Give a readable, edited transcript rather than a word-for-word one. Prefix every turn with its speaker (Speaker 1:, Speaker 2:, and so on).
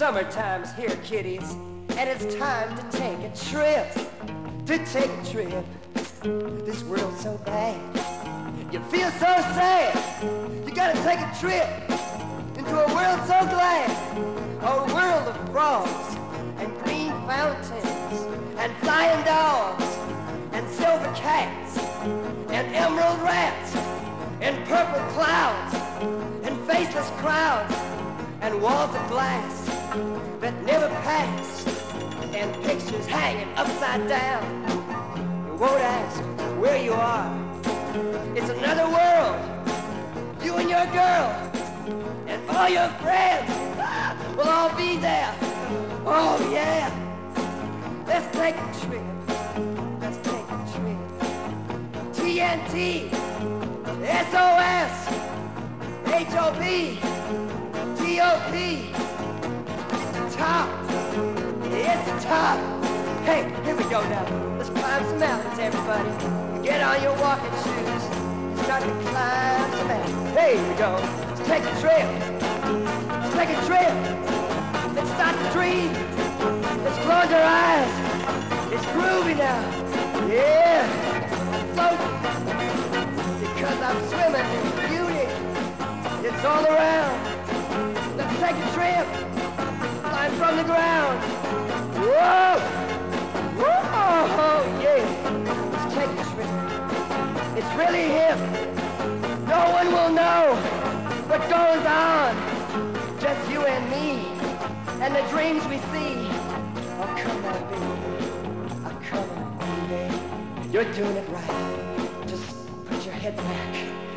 Speaker 1: Summertime's here, kiddies, and it's time to take a trip. To take a trip. This world's so bad. You feel so sad. You gotta take a trip into a world so glad. A world of frogs and green fountains and flying dogs and silver cats and emerald rats and purple clouds and faceless crowds and walls of glass that never pass and pictures hanging upside down. You won't ask where you are. It's another world. You and your girl and all your friends will all be there. Oh yeah. Let's take a trip. Let's take a trip. TNT, SOS, HOP, TOP. It's the top. It's the top. Hey, here we go now. Let's climb some mountains, everybody. Get on your walking shoes. Start to climb some mountains. Hey, here we go. Let's take a trip. Let's take a trip. Let's start to dream. Let's close our eyes. It's groovy now. Yeah. Floating. Because I'm swimming in beauty. It's all around. Let's take a trip. Climb from the ground. Whoa! Whoa! Yeah! Let's take a trip. It's really hip. No one will know what goes on. Just you and me and the dreams we see. Oh, come on, baby. Oh, come on, baby. You're doing it right. Just put your head back.